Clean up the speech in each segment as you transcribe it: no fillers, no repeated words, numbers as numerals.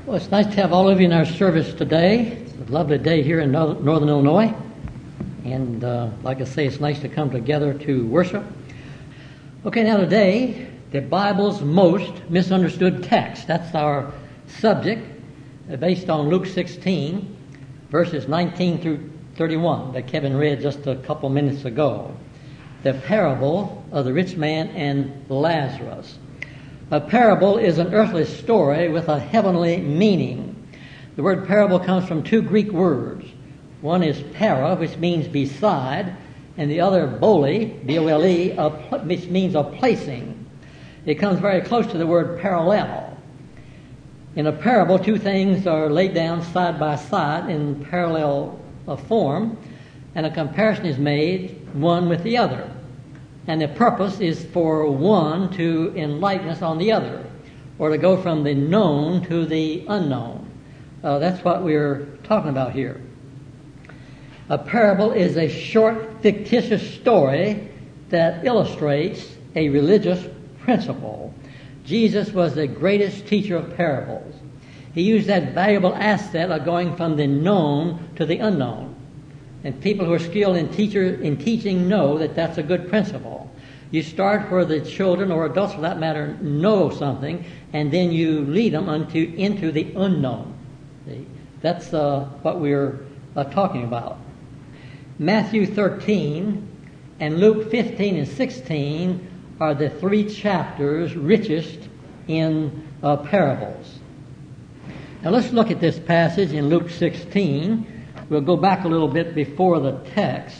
Well, it's nice to have all of you in our service today. It's a lovely day here in Northern Illinois. And like I say, it's nice to come together to worship. Okay, now today, the Bible's most misunderstood text. That's our subject, based on Luke 16, verses 19 through 31, that Kevin read just a couple minutes ago. The parable of the rich man and Lazarus. A parable is an earthly story with a heavenly meaning. The word parable comes from two Greek words. One is para, which means beside, and the other bole, B-O-L-E, which means a placing. It comes very close to the word parallel. In a parable, two things are laid down side by side in parallel form, and a comparison is made one with the other. And the purpose is for one to enlighten us on the other, or to go from the known to the unknown. That's what we're talking about here. A parable is a short, fictitious story that illustrates a religious principle. Jesus was the greatest teacher of parables. He used that valuable asset of going from the known to the unknown. And people who are skilled in teaching know that that's a good principle. You start where the children, or adults for that matter, know something, and then you lead them into the unknown. See? That's what we're talking about. Matthew 13 and Luke 15 and 16 are the three chapters richest in parables. Now let's look at this passage in Luke 16. We'll go back a little bit before the text.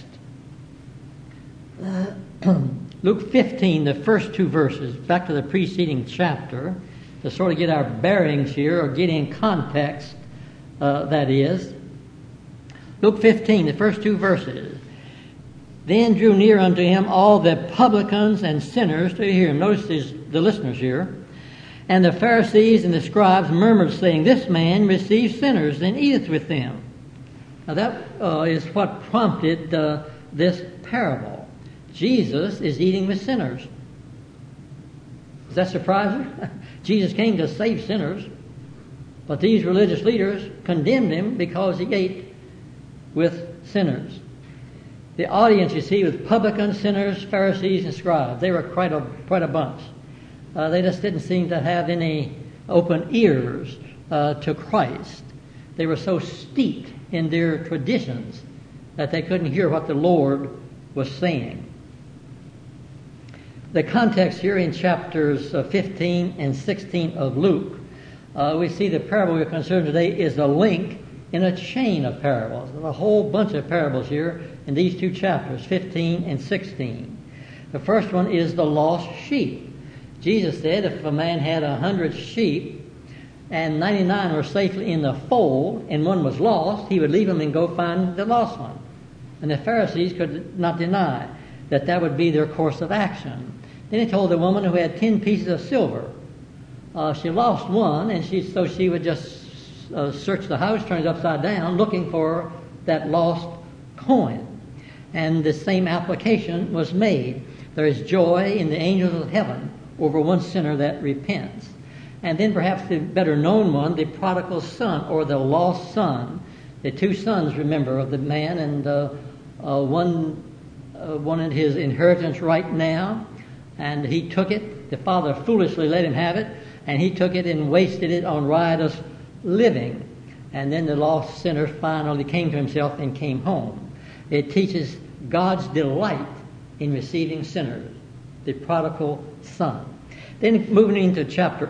Luke 15, the first two verses, back to the preceding chapter, to sort of get our bearings here, or get in context, that is. Luke 15, the first two verses. Then drew near unto him all the publicans and sinners to hear him. Notice the listeners here. And the Pharisees and the scribes murmured, saying, This man receives sinners and eateth with them. Now that is what prompted this parable. Jesus is eating with sinners. Does that surprise you? Jesus came to save sinners, but these religious leaders condemned him because he ate with sinners. The audience, you see, was publicans, sinners, Pharisees, and scribes. They were quite a bunch. They just didn't seem to have any open ears to Christ. They were so steeped in their traditions that they couldn't hear what the Lord was saying. The context here in chapters 15 and 16 of Luke, we see the parable we're concerned today is a link in a chain of parables. There's a whole bunch of parables here in these two chapters, 15 and 16. The first one is the lost sheep. Jesus said if a man had 100 sheep and 99 were safely in the fold and one was lost, he would leave them and go find the lost one. And the Pharisees could not deny that would be their course of action. Then he told the woman who had 10 pieces of silver. She lost one, and so she would just search the house, turn it upside down, looking for that lost coin. And the same application was made. There is joy in the angels of heaven over one sinner that repents. And then perhaps the better known one, the prodigal son, or the lost son. The two sons, remember, of the man, and one wanted his inheritance right now, and he took it. The father foolishly let him have it, and he took it and wasted it on riotous living. And then the lost sinner finally came to himself and came home. It teaches God's delight in receiving sinners, the prodigal son. Then moving into chapter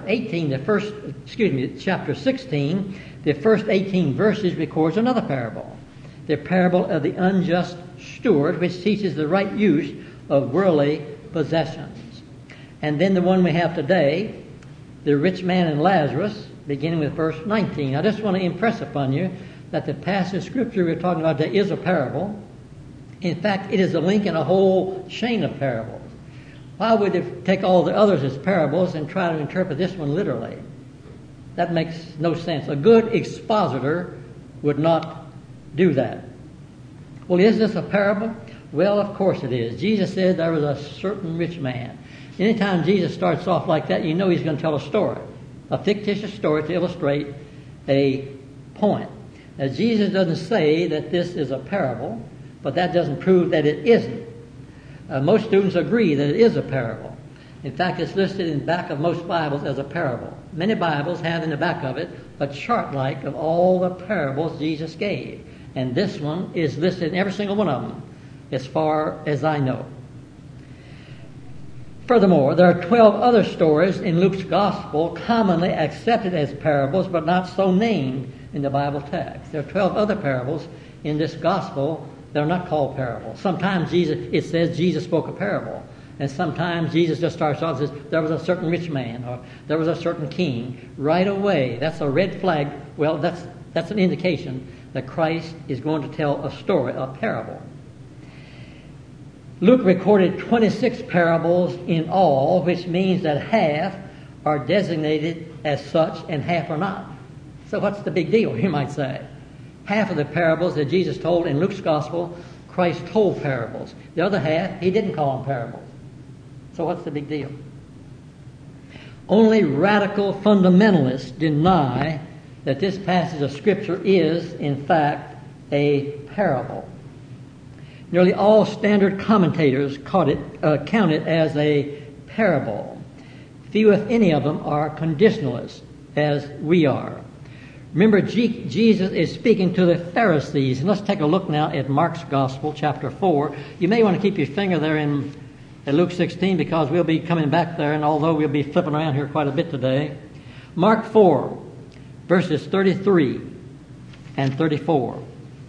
18, chapter 16, the first 18 verses records another parable. The parable of the unjust steward, which teaches the right use of worldly possessions. And then the one we have today, the rich man and Lazarus, beginning with verse 19. I just want to impress upon you that the passage of Scripture we're talking about today is a parable. In fact, it is a link in a whole chain of parables. Why would it take all the others as parables and try to interpret this one literally? That makes no sense. A good expositor would not do that. Well, is this a parable? Well, of course it is. Jesus said there was a certain rich man. Anytime Jesus starts off like that, you know he's going to tell a story, a fictitious story to illustrate a point. Now, Jesus doesn't say that this is a parable, but that doesn't prove that it isn't. Most students agree that it is a parable. In fact, it's listed in the back of most Bibles as a parable. Many Bibles have in the back of it a chart-like of all the parables Jesus gave. And this one is listed in every single one of them, as far as I know. Furthermore, there are 12 other stories in Luke's Gospel commonly accepted as parables, but not so named in the Bible text. There are 12 other parables in this Gospel that are not called parables. Sometimes it says Jesus spoke a parable. And sometimes Jesus just starts off and says, there was a certain rich man, or there was a certain king. Right away, that's a red flag. Well, that's an indication that Christ is going to tell a story, a parable. Luke recorded 26 parables in all, which means that half are designated as such and half are not. So what's the big deal, you might say? Half of the parables that Jesus told in Luke's Gospel, Christ told parables. The other half, he didn't call them parables. So what's the big deal? Only radical fundamentalists deny that this passage of Scripture is, in fact, a parable. Nearly all standard commentators count it as a parable. Few, if any of them, are conditionalists, as we are. Remember, Jesus is speaking to the Pharisees. And let's take a look now at Mark's Gospel, chapter 4. You may want to keep your finger there at Luke 16, because we'll be coming back there, and although we'll be flipping around here quite a bit today. Mark 4, verses 33 and 34.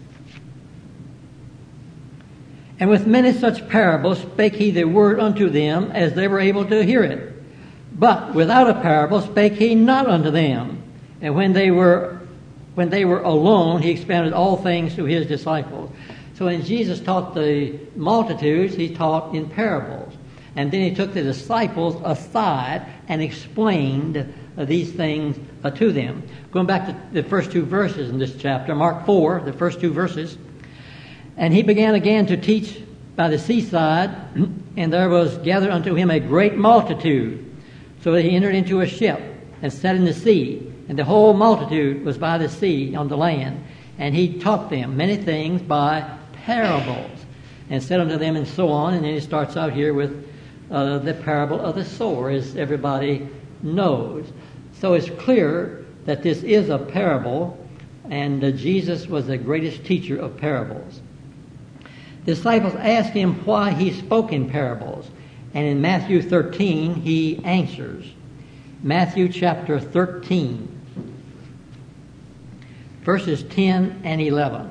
And with many such parables spake he the word unto them, as they were able to hear it. But without a parable spake he not unto them. And when they were alone, he expounded all things to his disciples. So when Jesus taught the multitudes, he taught in parables. And then he took the disciples aside and explained these things to them. Going back to the first two verses in this chapter, Mark 4, the first two verses. And he began again to teach by the seaside, and there was gathered unto him a great multitude. So that he entered into a ship and sat in the sea, and the whole multitude was by the sea on the land. And he taught them many things by parables, and said unto them, and so on. And then he starts out here with the parable of the sower, as everybody knows. So it's clear that this is a parable, and Jesus was the greatest teacher of parables. The disciples asked him why he spoke in parables, and in Matthew 13 he answers. Matthew chapter 13, verses 10 and 11.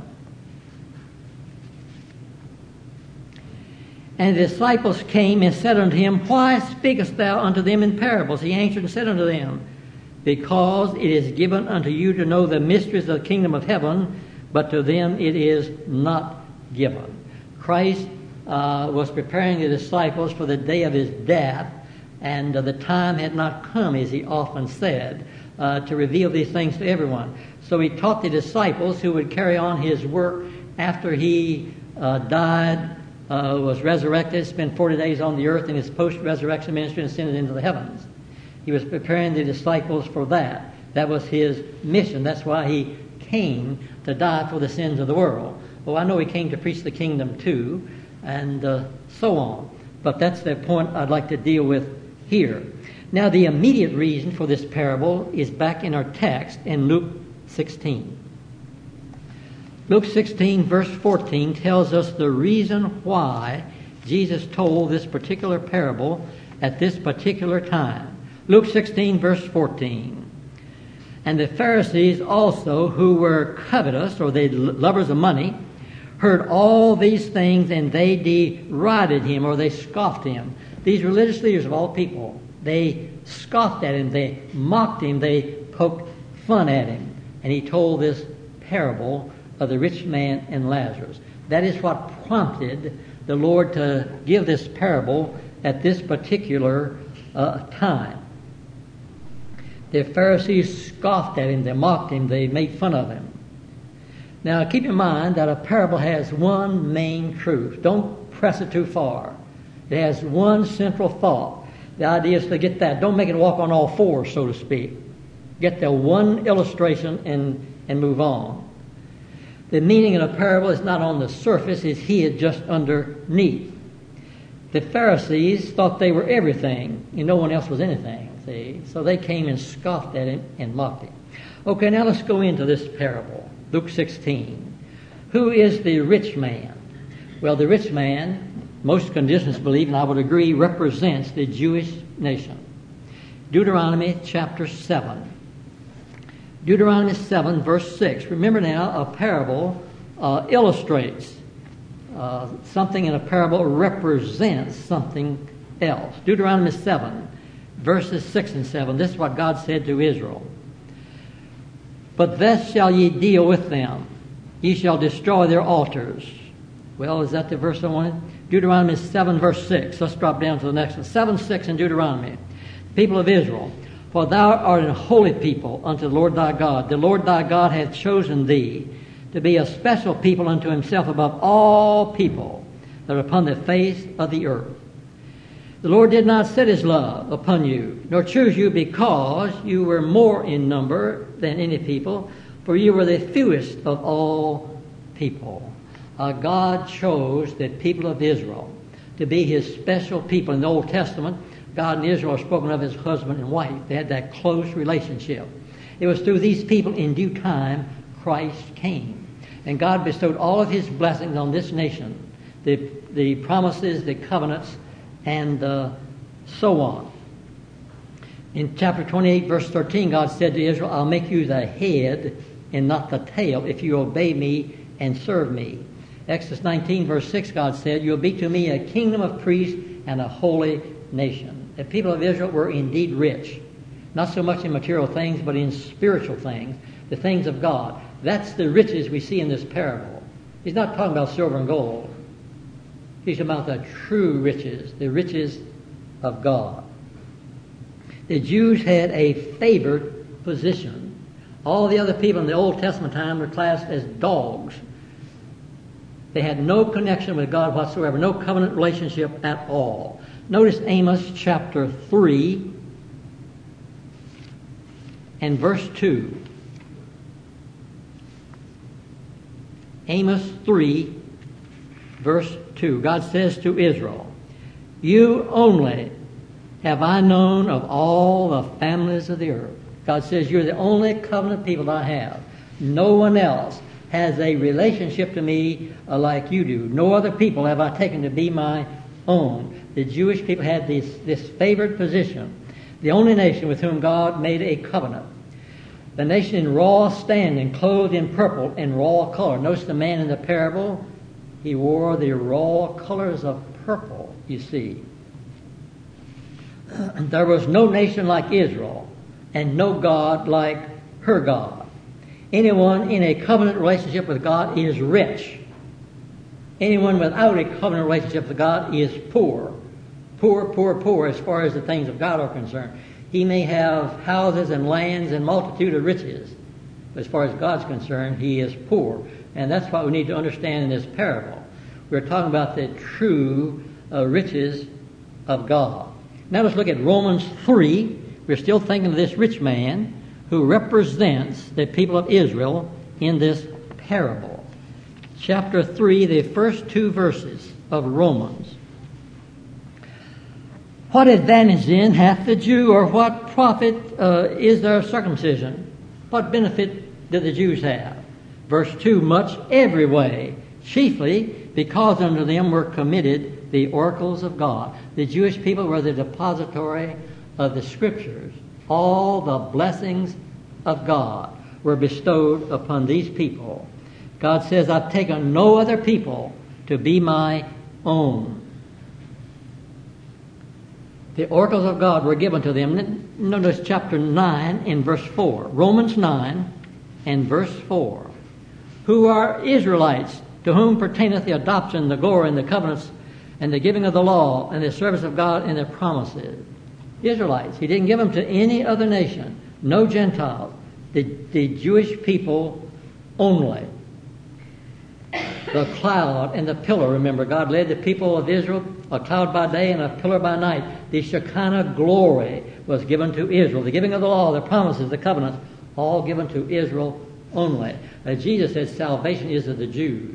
And the disciples came and said unto him, Why speakest thou unto them in parables? He answered and said unto them, Because it is given unto you to know the mysteries of the kingdom of heaven, but to them it is not given. Christ was preparing the disciples for the day of his death, and the time had not come, as he often said, to reveal these things to everyone. So he taught the disciples who would carry on his work after he died, was resurrected, spent 40 days on the earth in his post-resurrection ministry, and ascended into the heavens. He was preparing the disciples for that. That was his mission. That's why he came to die for the sins of the world. Well, I know he came to preach the kingdom too, and so on. But that's the point I'd like to deal with here. Now, the immediate reason for this parable is back in our text in Luke 16. Luke 16, verse 14, tells us the reason why Jesus told this particular parable at this particular time. Luke 16, verse 14. And the Pharisees also, who were covetous, or they lovers of money, heard all these things, and they derided him, or they scoffed him. These religious leaders of all people, they scoffed at him, they mocked him, they poked fun at him. And he told this parable of the rich man and Lazarus. That is what prompted the Lord to give this parable at this particular time. The Pharisees scoffed at him, they mocked him, they made fun of him. Now keep in mind that a parable has one main truth. Don't press it too far. It has one central thought. The idea is to get that. Don't make it walk on all fours, so to speak. Get the one illustration and move on. The meaning of a parable is not on the surface, it's hid just underneath. The Pharisees thought they were everything, and no one else was anything. See? So they came and scoffed at him and mocked him. Okay, now let's go into this parable. Luke 16. Who is the rich man? Well, the rich man, most conditions believe, and I would agree, represents the Jewish nation. Deuteronomy chapter 7. Deuteronomy 7, verse 6. Remember now, a parable illustrates something in a parable represents something else. Deuteronomy 7, verses 6 and 7. This is what God said to Israel. But thus shall ye deal with them. Ye shall destroy their altars. Well, is that the verse I wanted? Deuteronomy 7, verse 6. Let's drop down to the next one. 7, 6 in Deuteronomy. People of Israel, for thou art an holy people unto the Lord thy God. The Lord thy God hath chosen thee to be a special people unto himself above all people that are upon the face of the earth. The Lord did not set his love upon you, nor choose you because you were more in number than any people, for you were the fewest of all people. God chose the people of Israel to be his special people. In the Old Testament, God and Israel are spoken of as husband and wife. They had that close relationship. It was through these people in due time Christ came. And God bestowed all of his blessings on this nation, the promises, the covenants, and so on. In chapter 28, verse 13, God said to Israel, I'll make you the head and not the tail if you obey me and serve me. Exodus 19, verse 6, God said, you'll be to me a kingdom of priests and a holy nation. The people of Israel were indeed rich, not so much in material things, but in spiritual things, the things of God. That's the riches we see in this parable. He's not talking about silver and gold. He's talking about the true riches, the riches of God. The Jews had a favored position. All the other people in the Old Testament time were classed as dogs. They had no connection with God whatsoever, no covenant relationship at all. Notice Amos chapter 3 and verse 2. Amos 3, verse 2. God says to Israel, you only have I known of all the families of the earth. God says, you're the only covenant people I have. No one else has a relationship to me like you do. No other people have I taken to be my own. The Jewish people had this favored position. The only nation with whom God made a covenant. The nation in raw standing, clothed in purple and raw color. Notice the man in the parable, he wore the raw colors of purple, you see. There was no nation like Israel and no God like her God. Anyone in a covenant relationship with God is rich. Anyone without a covenant relationship with God is poor. Poor, poor, poor as far as the things of God are concerned. He may have houses and lands and multitude of riches, but as far as God's concerned, he is poor. And that's what we need to understand in this parable. We're talking about the true riches of God. Now let's look at Romans 3. We're still thinking of this rich man who represents the people of Israel in this parable. Chapter 3, the first 2 verses of Romans. What advantage then hath the Jew, or what profit is there of circumcision? What benefit do the Jews have? Verse 2, much every way, chiefly because unto them were committed the oracles of God. The Jewish people were the depository of the Scriptures. All the blessings of God were bestowed upon these people. God says, I've taken no other people to be my own. The oracles of God were given to them. Notice chapter 9 in verse 4. Romans 9 and verse 4. Who are Israelites, to whom pertaineth the adoption, the glory, and the covenants, and the giving of the law, and the service of God, and the promises. Israelites. He didn't give them to any other nation. No Gentiles. The Jewish people only. the cloud and the pillar. Remember, God led the people of Israel, a cloud by day and a pillar by night. The Shekinah glory was given to Israel. The giving of the law, the promises, the covenants, all given to Israel only. Jesus said salvation is of the Jews.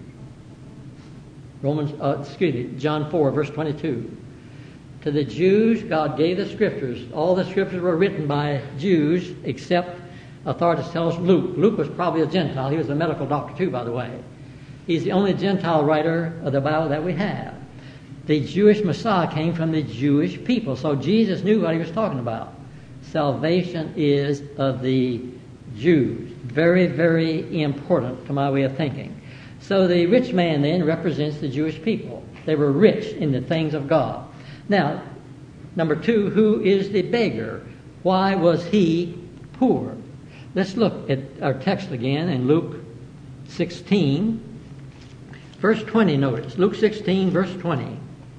John 4, verse 22. To the Jews, God gave the Scriptures. All the Scriptures were written by Jews, except authorities tell us Luke. Luke was probably a Gentile. He was a medical doctor too, by the way. He's the only Gentile writer of the Bible that we have. The Jewish Messiah came from the Jewish people, so Jesus knew what he was talking about. Salvation is of the Jews. Very, very important to my way of thinking. So the rich man then represents the Jewish people. They were rich in the things of God. Now, number 2, who is the beggar? Why was he poor? Let's look at our text again in Luke 16, verse 20, notice. Luke 16, verse 20.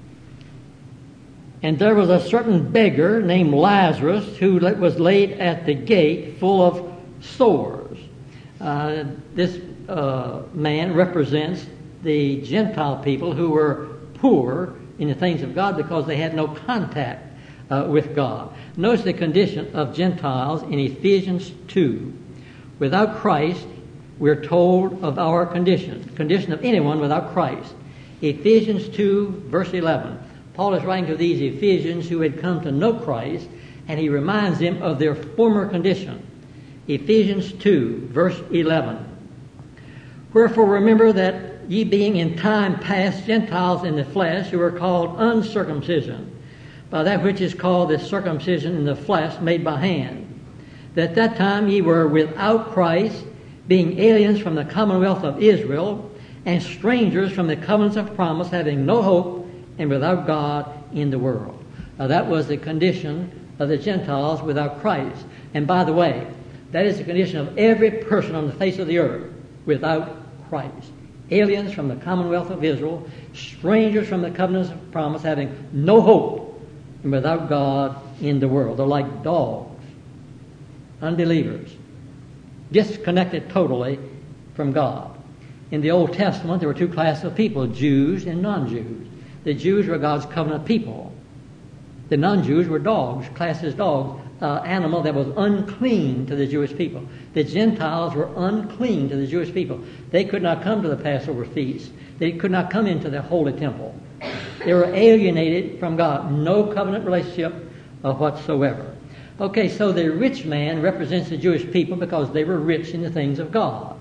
And there was a certain beggar named Lazarus who was laid at the gate full of sores. This man represents the Gentile people who were poor in the things of God because they had no contact with God. Notice the condition of Gentiles in Ephesians 2. Without Christ, we're told of our condition of anyone without Christ. Ephesians 2, verse 11. Paul is writing to these Ephesians who had come to know Christ, and he reminds them of their former condition. Ephesians 2, verse 11. Wherefore remember that ye being in time past Gentiles in the flesh, who were called uncircumcision, by that which is called the circumcision in the flesh made by hand, that that time ye were without Christ, being aliens from the commonwealth of Israel, and strangers from the covenants of promise, having no hope, and without God in the world. Now that was the condition of the Gentiles without Christ. And by the way, that is the condition of every person on the face of the earth without Christ. Aliens from the commonwealth of Israel, strangers from the covenants of promise, having no hope, and without God in the world. They're like dogs, unbelievers, disconnected totally from God. In the Old Testament, there were 2 classes of people, Jews and non-Jews. The Jews were God's covenant people. The non-Jews were dogs, classed as dogs, animal that was unclean to the Jewish people. The Gentiles were unclean to the Jewish people. They could not come to the Passover feast. They could not come into the holy temple. They were alienated from God. No covenant relationship whatsoever. Okay, so the rich man represents the Jewish people because they were rich in the things of God.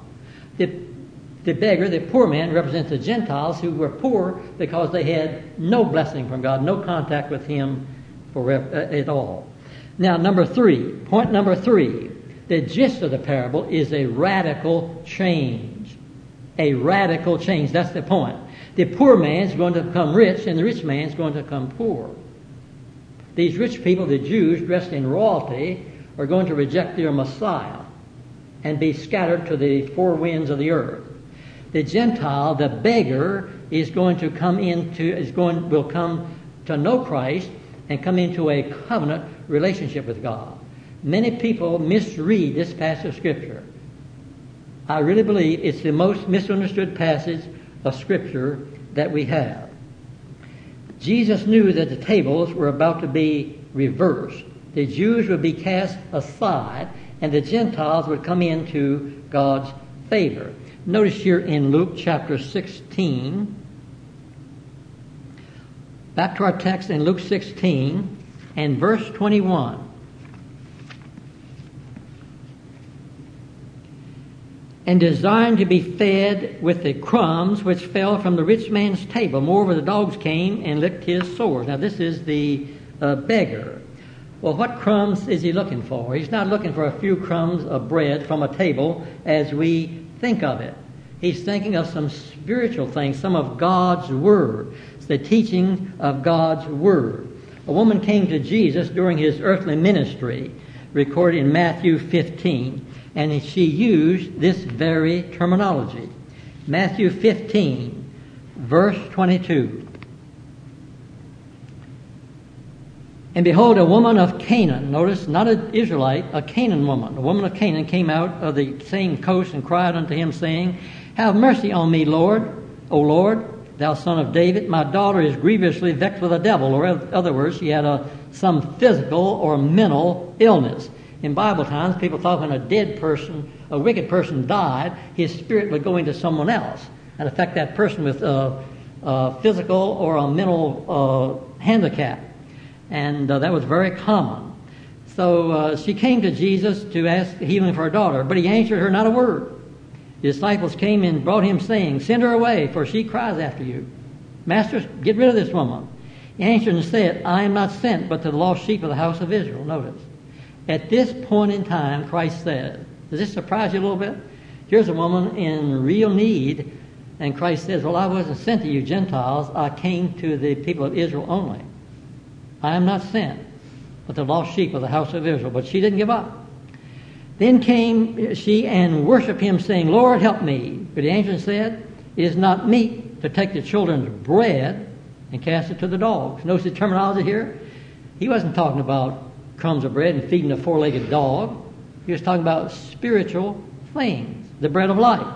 The beggar, the poor man, represents the Gentiles who were poor because they had no blessing from God, no contact with Him at all. Now, point number 3, the gist of the parable is a radical change. A radical change, that's the point. The poor man's going to become rich and the rich man's going to become poor. These rich people, the Jews dressed in royalty, are going to reject their Messiah and be scattered to the 4 winds of the earth. The Gentile, the beggar, will come to know Christ and come into a covenant relationship with God. Many people misread this passage of Scripture. I really believe it's the most misunderstood passage of Scripture that we have. Jesus knew that the tables were about to be reversed. The Jews would be cast aside, and the Gentiles would come into God's favor. Notice here in Luke chapter 16, back to our text in Luke 16 and verse 21. And desiring to be fed with the crumbs which fell from the rich man's table. Moreover, the dogs came and licked his sores. Now this is the beggar. Well, what crumbs is he looking for? He's not looking for a few crumbs of bread from a table as we think of it. He's thinking of some spiritual things, some of God's Word. It's the teaching of God's Word. A woman came to Jesus during his earthly ministry, recorded in Matthew 15, and she used this very terminology. Matthew 15, verse 22. And behold, a woman of Canaan, notice, not an Israelite, a Canaan woman. A woman of Canaan came out of the same coast and cried unto him, saying, Have mercy on me, Lord, O Lord, thou son of David, my daughter is grievously vexed with a devil. Or in other words, she had some physical or mental illness. In Bible times, people thought when a dead person, a wicked person died, his spirit would go into someone else and affect that person with physical or a mental handicap. And that was very common. So she came to Jesus to ask healing for her daughter, but he answered her not a word. The disciples came and brought him, saying, Send her away, for she cries after you. Master, get rid of this woman. He answered and said, I am not sent but to the lost sheep of the house of Israel. Notice. At this point in time, Christ said, does this surprise you a little bit? Here's a woman in real need, and Christ says, well, I wasn't sent to you Gentiles. I came to the people of Israel only. I am not sent but the lost sheep of the house of Israel. But she didn't give up. Then came she and worshipped him, saying, Lord, help me. But the angel said, It is not meet to take the children's bread and cast it to the dogs. Notice the terminology here. He wasn't talking about crumbs of bread and feeding a four-legged dog. He was talking about spiritual things, the bread of life.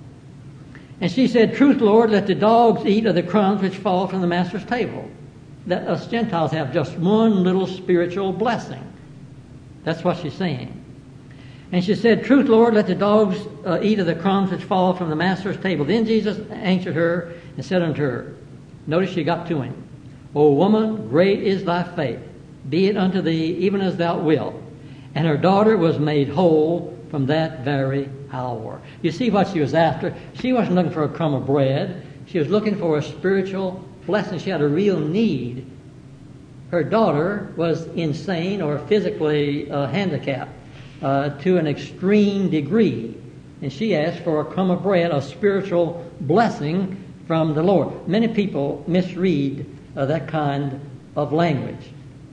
And she said, Truth, Lord, let the dogs eat of the crumbs which fall from the master's table. That us Gentiles have just one little spiritual blessing. That's what she's saying. And she said, Truth, Lord, let the dogs eat of the crumbs which fall from the master's table. Then Jesus answered her and said unto her, notice she got to him, O woman, great is thy faith. Be it unto thee even as thou wilt. And her daughter was made whole from that very hour. You see what she was after? She wasn't looking for a crumb of bread. She was looking for a spiritual blessing. She had a real need. Her daughter was insane or physically handicapped to an extreme degree. And she asked for a crumb of bread, a spiritual blessing from the Lord. Many people misread that kind of language.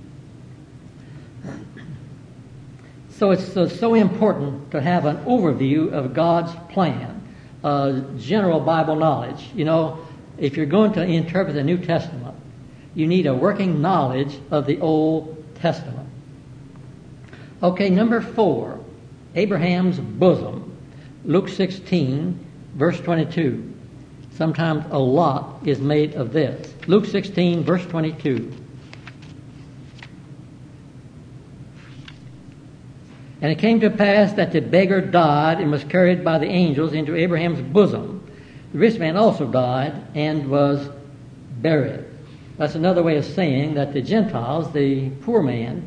So it's so important to have an overview of God's plan, general Bible knowledge. You know, if you're going to interpret the New Testament, you need a working knowledge of the Old Testament. Okay, number 4, Abraham's bosom. Luke 16, verse 22. Sometimes a lot is made of this. Luke 16, verse 22. And it came to pass that the beggar died and was carried by the angels into Abraham's bosom. The rich man also died and was buried. That's another way of saying that the Gentiles, the poor man,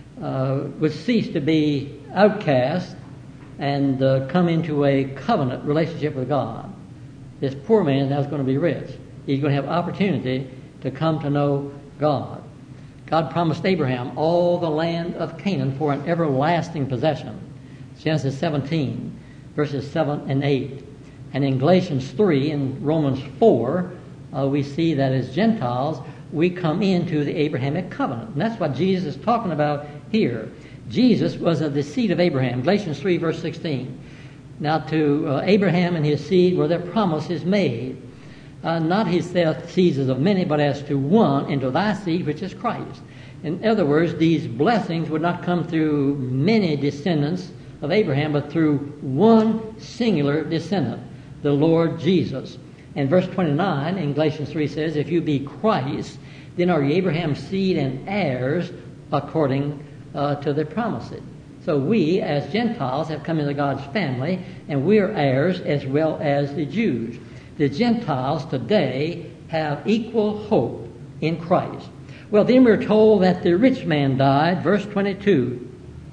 would cease to be outcast and come into a covenant relationship with God. This poor man now is going to be rich. He's going to have opportunity to come to know God. God promised Abraham all the land of Canaan for an everlasting possession. Genesis 17, verses 7 and 8. And in Galatians 3 and Romans 4, we see that as Gentiles, we come into the Abrahamic covenant. And that's what Jesus is talking about here. Jesus was of the seed of Abraham. Galatians 3, verse 16. Now to Abraham and his seed were the promises made. Not his seeds of many, but as to one, into thy seed, which is Christ. In other words, these blessings would not come through many descendants of Abraham, but through one singular descendant, the Lord Jesus. And verse 29 in Galatians 3 says, If you be Christ, then are ye Abraham's seed and heirs according to the promises. So we, as Gentiles, have come into God's family, and we are heirs as well as the Jews. The Gentiles today have equal hope in Christ. Well, then we're told that the rich man died, verse 22.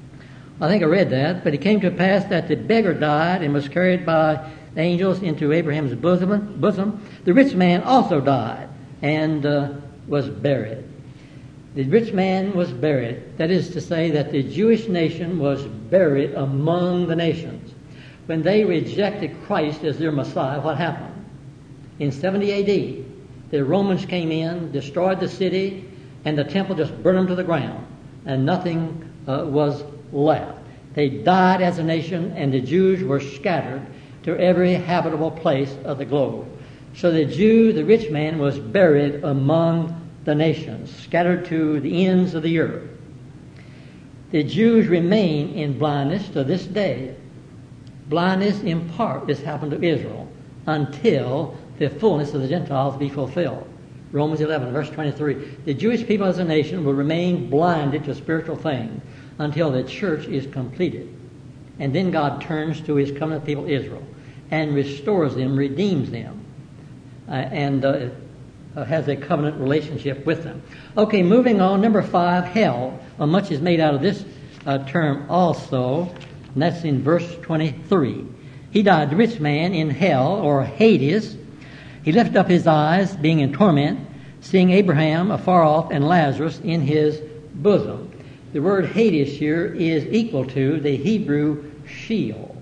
I think I read that, but it came to pass that the beggar died and was carried by the angels into Abraham's bosom. The rich man also died and was buried. The rich man was buried. That is to say that the Jewish nation was buried among the nations. When they rejected Christ as their Messiah, what happened? In 70 A.D., the Romans came in, destroyed the city, and the temple just burned them to the ground, and nothing was left. They died as a nation, and the Jews were scattered to every habitable place of the globe. So the Jew, the rich man, was buried among the nations, scattered to the ends of the earth. The Jews remain in blindness to this day. Blindness in part has happened to Israel until the fullness of the Gentiles be fulfilled. Romans 11, verse 23. The Jewish people as a nation will remain blinded to spiritual things until the church is completed. And then God turns to his covenant people Israel and restores them, redeems them, and has a covenant relationship with them. Okay, moving on. Number 5, hell. Much is made out of this term also, and that's in verse 23. He died, the rich man, in hell, or Hades. He lifted up his eyes, being in torment, seeing Abraham afar off and Lazarus in his bosom. The word Hades here is equal to the Hebrew Sheol.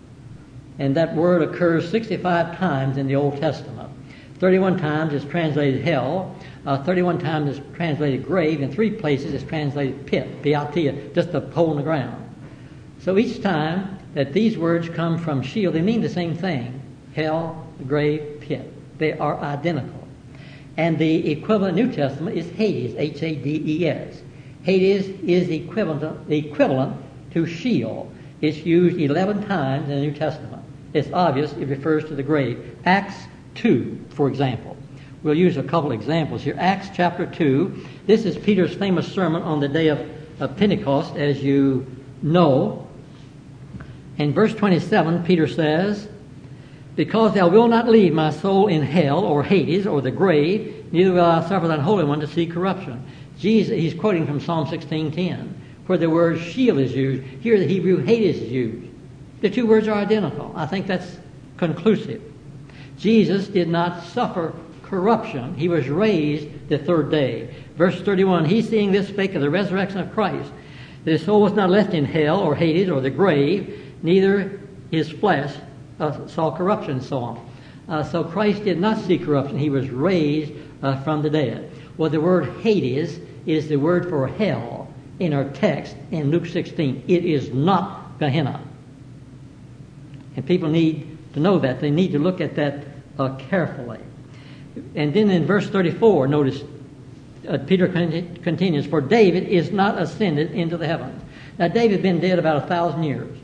And that word occurs 65 times in the Old Testament. 31 times it's translated hell, 31 times it's translated grave, in 3 places it's translated pit, piatia, just a hole in the ground. So each time that these words come from Sheol, they mean the same thing. Hell, grave, pit. They are identical. And the equivalent New Testament is Hades, Hades. Hades is equivalent to Sheol. It's used 11 times in the New Testament. It's obvious it refers to the grave. Acts 2, for example. We'll use a couple examples here. Acts chapter 2. This is Peter's famous sermon on the day of Pentecost, as you know. In verse 27, Peter says, because thou wilt not leave my soul in hell, or Hades, or the grave, neither will I suffer thine Holy One to see corruption. Jesus, he's quoting from Psalm 16:10, where the word Sheol is used. Here the Hebrew Hades is used. The 2 words are identical. I think that's conclusive. Jesus did not suffer corruption. He was raised the 3rd day. Verse 31, he seeing this spake of the resurrection of Christ, that his soul was not left in hell, or Hades, or the grave, neither his flesh saw corruption, and so on. So Christ did not see corruption. He was raised from the dead. Well, the word Hades is the word for hell in our text in Luke 16. It is not Gehenna. And people need to know that. They need to look at that carefully. And then in verse 34, notice Peter continues, for David is not ascended into the heavens. Now, David had been dead about 1,000 years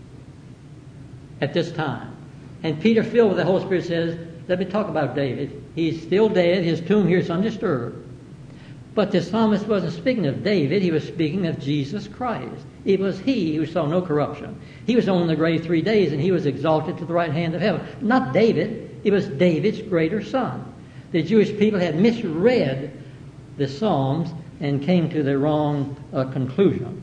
at this time. And Peter, filled with the Holy Spirit, says, let me talk about David. He's still dead. His tomb here is undisturbed. But the psalmist wasn't speaking of David. He was speaking of Jesus Christ. It was he who saw no corruption. He was on the grave 3 days, and he was exalted to the right hand of heaven. Not David. It was David's greater son. The Jewish people had misread the Psalms and came to the wrong conclusion.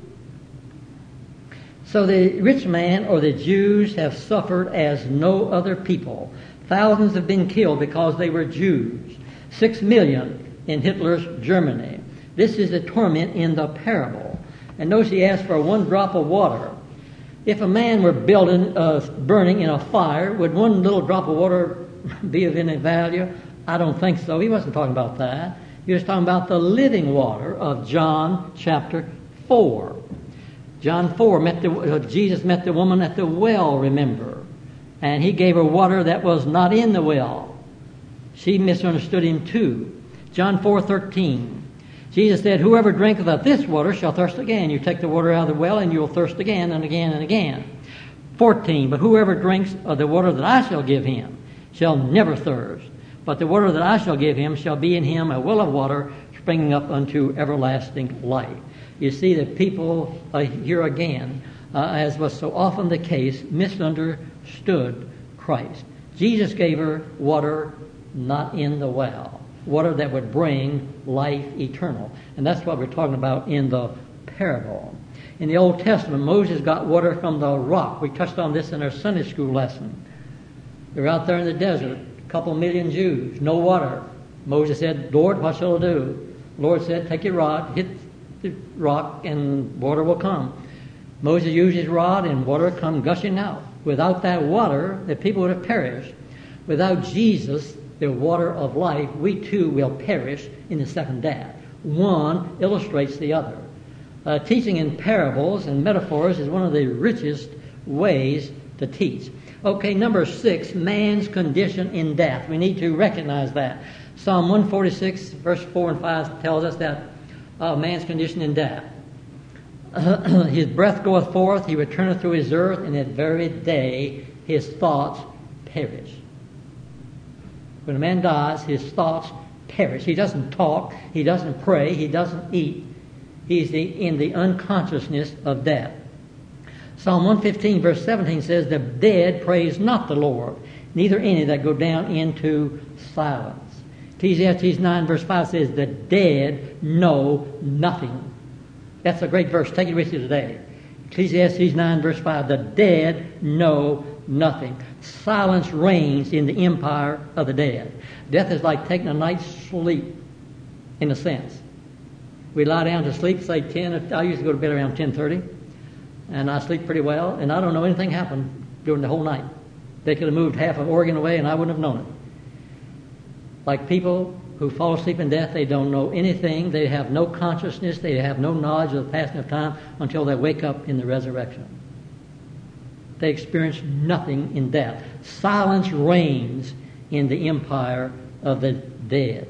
So the rich man, or the Jews, have suffered as no other people. Thousands have been killed because they were Jews. 6 million in Hitler's Germany. This is the torment in the parable. And notice he asked for 1 drop of water. If a man were burning in a fire, would 1 little drop of water be of any value? I don't think so. He wasn't talking about that. He was talking about the living water of John chapter 4. John 4, Jesus met the woman at the well, remember. And he gave her water that was not in the well. She misunderstood him too. John 4:13. Jesus said, whoever drinketh of this water shall thirst again. You take the water out of the well and you will thirst again and again and again. 14. But whoever drinks of the water that I shall give him shall never thirst. But the water that I shall give him shall be in him a well of water springing up unto everlasting life. You see that people here again, as was so often the case, misunderstood Christ. Jesus gave her water not in the well, water that would bring life eternal. And that's what we're talking about in the parable. In the Old Testament, Moses got water from the rock. We touched on this in our Sunday school lesson. They were out there in the desert, a couple million Jews, no water. Moses said, Lord, what shall I do? The Lord said, take your rod, hit the rock, and water will come. Moses used his rod, and water come gushing out. Without that water, the people would have perished. Without Jesus, the water of life, we too will perish in the second death. One illustrates the other. Teaching in parables and metaphors is one of the richest ways to teach. Okay, number 6, man's condition in death. We need to recognize that. Psalm 146, verse 4 and 5 tells us that man's condition in death. His breath goeth forth, he returneth to his earth, and that very day his thoughts perish. When a man dies, his thoughts perish. He doesn't talk. He doesn't pray. He doesn't eat. He's in the unconsciousness of death. Psalm 115 verse 17 says, "The dead praise not the Lord, neither any that go down into silence." Ecclesiastes 9 verse 5 says, "The dead know nothing." That's a great verse. Take it with you today. Ecclesiastes 9 verse 5, "The dead know nothing." Silence reigns in the empire of the dead. Death is like taking a night's sleep, in a sense. We lie down to sleep, say 10. I usually go to bed around 10:30, and I sleep pretty well, and I don't know anything happened during the whole night. They could have moved half of Oregon away, and I wouldn't have known it. Like people who fall asleep in death, they don't know anything. They have no consciousness. They have no knowledge of the passing of time until they wake up in the resurrection. They experience nothing in death. Silence reigns in the empire of the dead.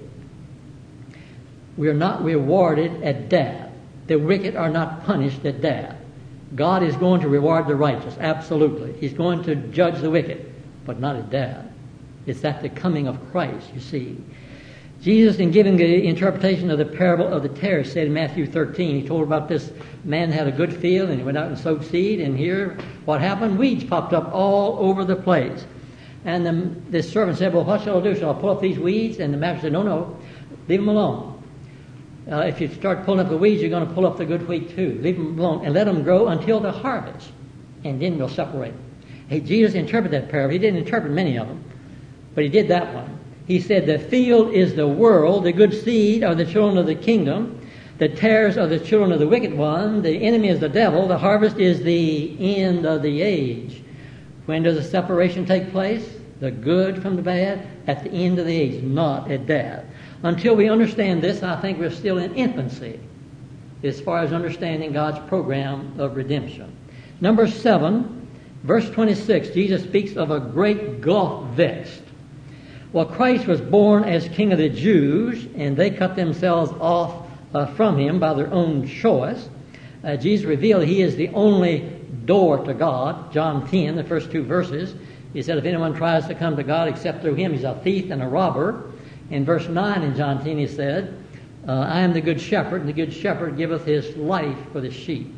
We are not rewarded at death. The wicked are not punished at death. God is going to reward the righteous, absolutely. He's going to judge the wicked, but not at death. It's at the coming of Christ, you see. Jesus, in giving the interpretation of the parable of the tares, said in Matthew 13, he told about this man had a good field, and he went out and sowed seed, and here, what happened? Weeds popped up all over the place. And this servant said, "Well, what shall I do? Shall I pull up these weeds?" And the master said, No, leave them alone. If you start pulling up the weeds, you're going to pull up the good wheat too. Leave them alone and let them grow until the harvest, and then we'll separate. Hey, Jesus interpreted that parable. He didn't interpret many of them, but he did that one. He said, "The field is the world, the good seed are the children of the kingdom, the tares are the children of the wicked one, the enemy is the devil, the harvest is the end of the age." When does the separation take place? The good from the bad? At the end of the age, not at death. Until we understand this, I think we're still in infancy as far as understanding God's program of redemption. Number 7, verse 26, Jesus speaks of a great gulf vexed. Well, Christ was born as King of the Jews, and they cut themselves off from him by their own choice. Jesus revealed he is the only door to God. John 10, the first 2 verses, he said, "If anyone tries to come to God except through him, he's a thief and a robber." In verse 9 in John 10, he said, "I am the good shepherd, and the good shepherd giveth his life for the sheep."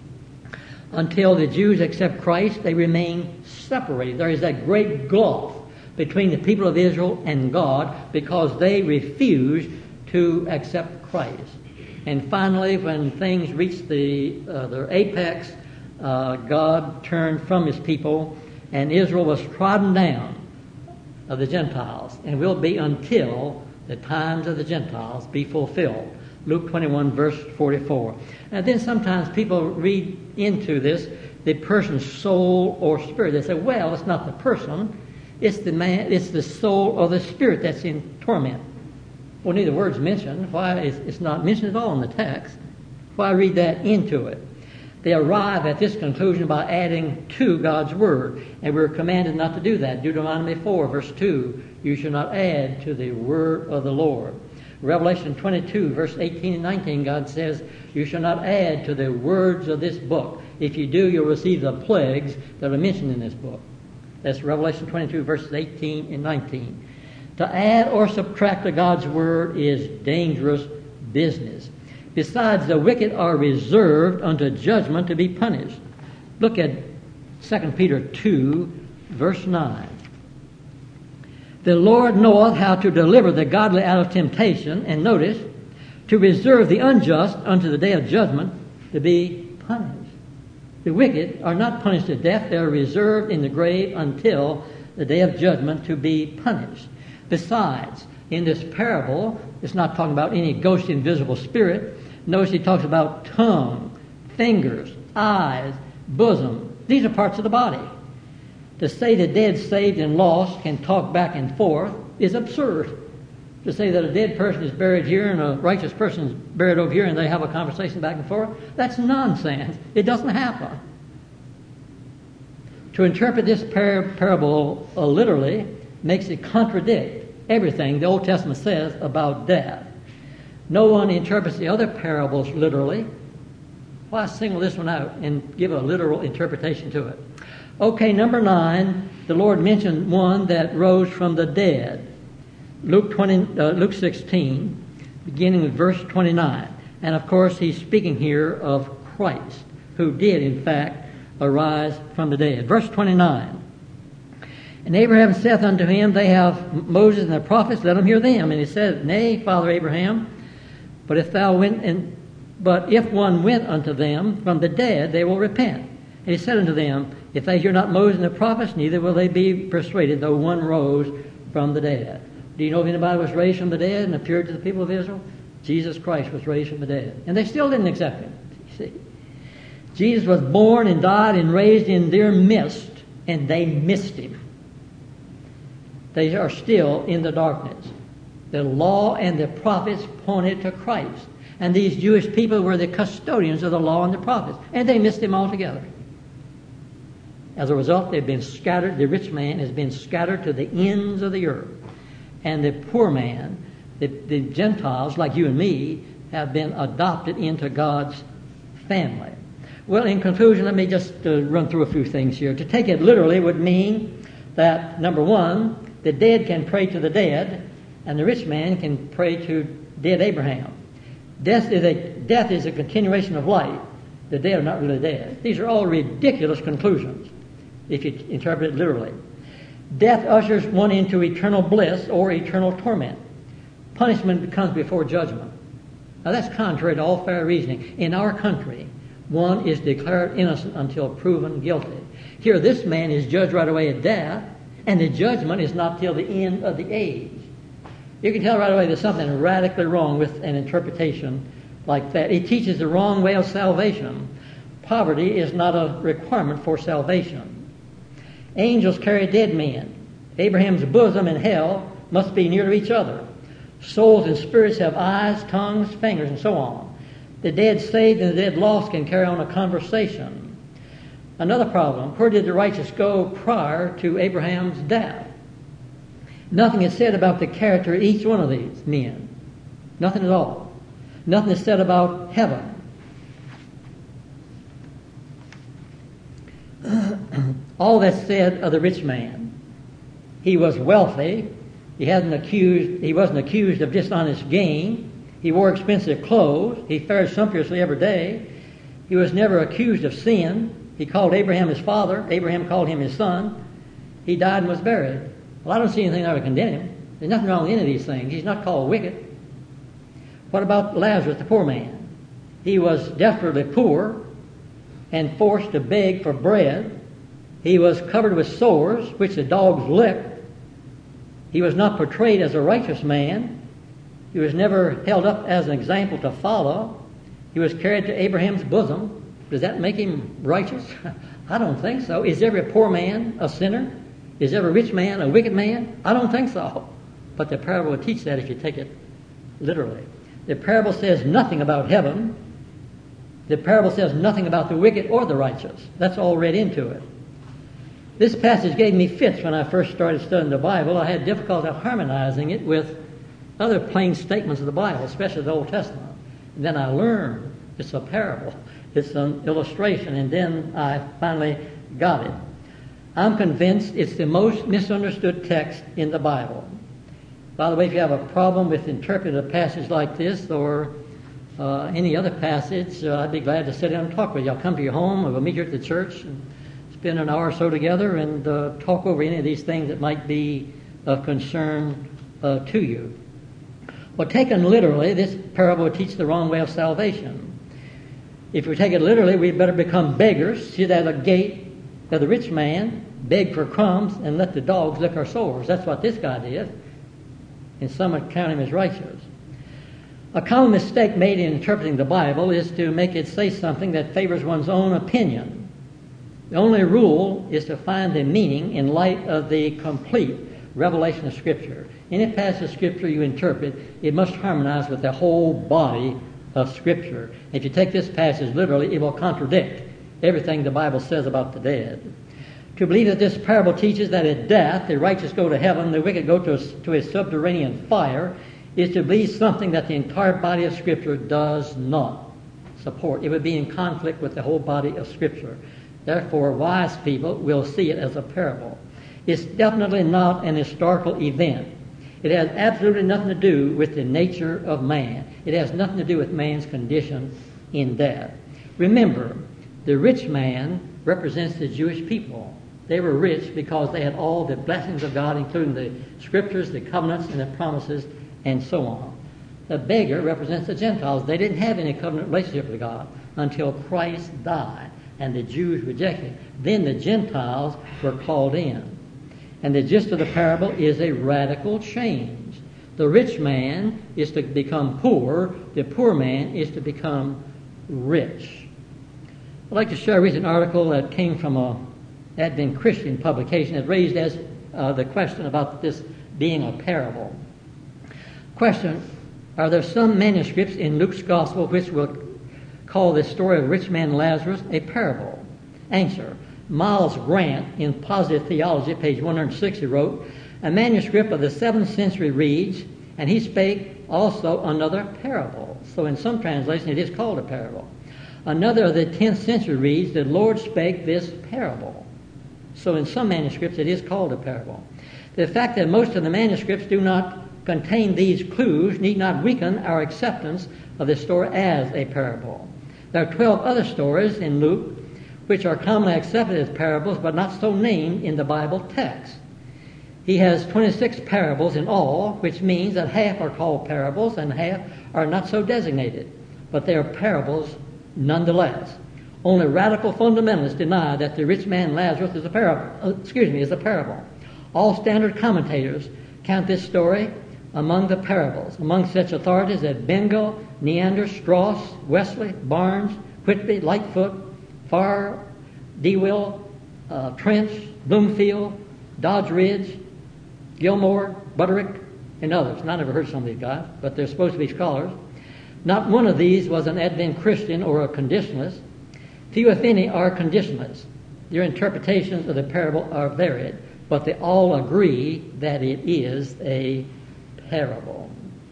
Until the Jews accept Christ, they remain separated. There is that great gulf between the people of Israel and God because they refuse to accept Christ. And finally, when things reached their apex, God turned from his people, and Israel was trodden down of the Gentiles, and will be until the times of the Gentiles be fulfilled. Luke 21, verse 44. And then sometimes people read into this the person's soul or spirit. They say, well, it's not the person, it's the man, it's the soul or the spirit that's in torment. Well, neither word's mentioned. Why? It's not mentioned at all in the text. Why read that into it? They arrive at this conclusion by adding to God's Word, and we're commanded not to do that. Deuteronomy 4, verse 2, "You shall not add to the word of the Lord." Revelation 22, verse 18 and 19, God says, "You shall not add to the words of this book. If you do, you'll receive the plagues that are mentioned in this book." That's Revelation 22, verses 18 and 19. To add or subtract to God's Word is dangerous business. Besides, the wicked are reserved unto judgment to be punished. Look at 2 Peter 2, verse 9. "The Lord knoweth how to deliver the godly out of temptation," and notice, "to reserve the unjust unto the day of judgment to be punished." The wicked are not punished to death. They are reserved in the grave until the day of judgment to be punished. Besides, in this parable, it's not talking about any ghost invisible spirit. Notice he talks about tongue, fingers, eyes, bosom. These are parts of the body. To say the dead, saved, and lost can talk back and forth is absurd. To say that a dead person is buried here and a righteous person is buried over here and they have a conversation back and forth, that's nonsense. It doesn't happen. To interpret this parable literally makes it contradict everything the Old Testament says about death. No one interprets the other parables literally. Why single this one out and give a literal interpretation to it? Okay, number 9, the Lord mentioned one that rose from the dead. Luke 16, beginning with verse 29. And of course, he's speaking here of Christ, who did, in fact, arise from the dead. Verse 29. And Abraham saith unto him, they have Moses and the prophets, let them hear them. And he said, Nay, Father Abraham, but if one went unto them from the dead, they will repent. And he said unto them, if they hear not Moses and the prophets, neither will they be persuaded, though one rose from the dead. Do you know if anybody was raised from the dead and appeared to the people of Israel? Jesus Christ was raised from the dead. And they still didn't accept him. You see, Jesus was born and died and raised in their midst, and they missed him. They are still in the darkness. The law and the prophets pointed to Christ. And these Jewish people were the custodians of the law and the prophets. And they missed him altogether. As a result, they've been scattered. The rich man has been scattered to the ends of the earth. And the poor man, the Gentiles like you and me, have been adopted into God's family. Well, in conclusion, let me just run through a few things here. To take it literally would mean that, number one, the dead can pray to the dead, and the rich man can pray to dead Abraham. Death is a continuation of life. The dead are not really dead. These are all ridiculous conclusions, if you interpret it literally. Death ushers one into eternal bliss or eternal torment. Punishment comes before judgment. Now that's contrary to all fair reasoning. In our country, one is declared innocent until proven guilty. Here, this man is judged right away at death, and the judgment is not till the end of the age. You can tell right away there's something radically wrong with an interpretation like that. It teaches the wrong way of salvation. Poverty is not a requirement for salvation. Angels carry dead men. Abraham's bosom and hell must be near to each other. Souls and spirits have eyes, tongues, fingers, and so on. The dead saved and the dead lost can carry on a conversation. Another problem, where did the righteous go prior to Abraham's death? Nothing is said about the character of each one of these men. Nothing at all. Nothing is said about heaven. All that's said of the rich man. He was wealthy. He wasn't accused of dishonest gain. He wore expensive clothes. He fared sumptuously every day. He was never accused of sin. He called Abraham his father. Abraham called him his son. He died and was buried. Well, I don't see anything that would condemn him. There's nothing wrong with any of these things. He's not called wicked. What about Lazarus, the poor man? He was desperately poor and forced to beg for bread. He was covered with sores, which the dogs licked. He was not portrayed as a righteous man. He was never held up as an example to follow. He was carried to Abraham's bosom. Does that make him righteous? I don't think so. Is every poor man a sinner? Is every rich man a wicked man? I don't think so. But the parable will teach that if you take it literally. The parable says nothing about heaven. The parable says nothing about the wicked or the righteous. That's all read into it. This passage gave me fits when I first started studying the Bible. I had difficulty harmonizing it with other plain statements of the Bible, especially the Old Testament. And then I learned it's a parable. It's an illustration, and then I finally got it. I'm convinced it's the most misunderstood text in the Bible. By the way, if you have a problem with interpreting a passage like this or any other passage, I'd be glad to sit down and talk with you. I'll come to your home, or we'll meet you at the church and spend an hour or so together and talk over any of these things that might be of concern to you. Well, taken literally, this parable would teach the wrong way of salvation. If we take it literally, we better become beggars, sit at a gate of the rich man, beg for crumbs, and let the dogs lick our sores. That's what this guy did. And some would count him as righteous. A common mistake made in interpreting the Bible is to make it say something that favors one's own opinion. The only rule is to find the meaning in light of the complete revelation of Scripture. Any passage of Scripture you interpret, it must harmonize with the whole body of Scripture. If you take this passage literally, it will contradict everything the Bible says about the dead. To believe that this parable teaches that at death the righteous go to heaven, the wicked go to a subterranean fire, is to believe something that the entire body of Scripture does not support. It would be in conflict with the whole body of Scripture. Therefore, wise people will see it as a parable. It's definitely not an historical event. It has absolutely nothing to do with the nature of man. It has nothing to do with man's condition in death. Remember, the rich man represents the Jewish people. They were rich because they had all the blessings of God, including the scriptures, the covenants, and the promises, and so on. The beggar represents the Gentiles. They didn't have any covenant relationship with God until Christ died, and the Jews rejected him. Then the Gentiles were called in. And the gist of the parable is a radical change. The rich man is to become poor. The poor man is to become rich. I'd like to share a recent article that came from a Advent Christian publication. It raised as the question about this being a parable. Question: are there some manuscripts in Luke's Gospel which will call this story of rich man Lazarus a parable? Answer: Miles Grant, in Positive Theology, page 160, wrote, a manuscript of the 7th century reads, and he spake also another parable. So in some translations it is called a parable. Another of the 10th century reads, the Lord spake this parable. So in some manuscripts it is called a parable. The fact that most of the manuscripts do not contain these clues need not weaken our acceptance of the story as a parable. There are 12 other stories in Luke which are commonly accepted as parables but not so named in the Bible text. He has 26 parables in all, which means that half are called parables and half are not so designated, but they are parables nonetheless. Only radical fundamentalists deny that the rich man Lazarus is a parable. All standard commentators count this story among the parables, among such authorities as Bengel, Neander, Strauss, Wesley, Barnes, Whitby, Lightfoot, Farr, Dewey, Trench, Bloomfield, Dodge Ridge, Gilmore, Butterick, and others. And I never heard some of these guys, but they're supposed to be scholars. Not one of these was an Advent Christian or a conditionalist. Few, if any, are conditionalists. Their interpretations of the parable are varied, but they all agree that it is a parable.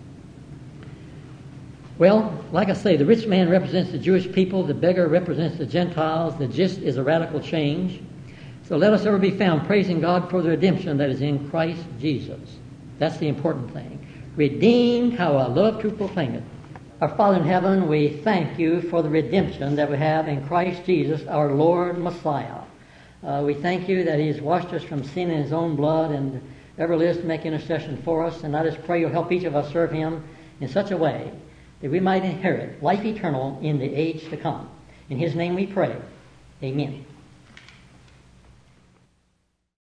Well, like I say, the rich man represents the Jewish people, the beggar represents the Gentiles. The gist is a radical change. So let us ever be found praising God for the redemption that is in Christ Jesus. That's the important thing. Redeemed, how I love to proclaim it. Our Father in heaven, we thank you for the redemption that we have in Christ Jesus, our Lord Messiah. We thank you that he has washed us from sin in his own blood and ever lives to make intercession for us. And I just pray you'll help each of us serve him in such a way that we might inherit life eternal in the age to come. In his name we pray. Amen.